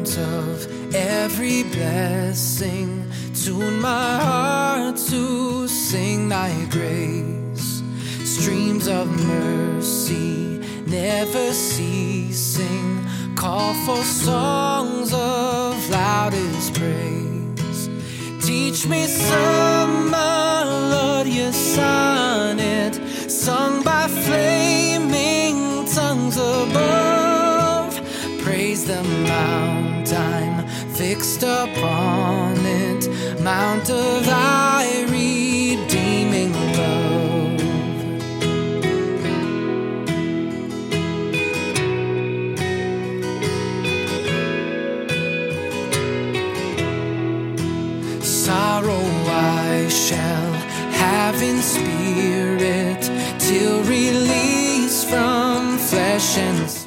songs of every blessing. Tune my heart to sing thy grace. Streams of mercy never ceasing. Call for songs of loudest praise. Teach me some melodious sonnet sung by flaming tongues above. Praise the mount I'm fixed upon it, mount of thy redeeming love. Sorrow I shall have in spirit, till release from flesh and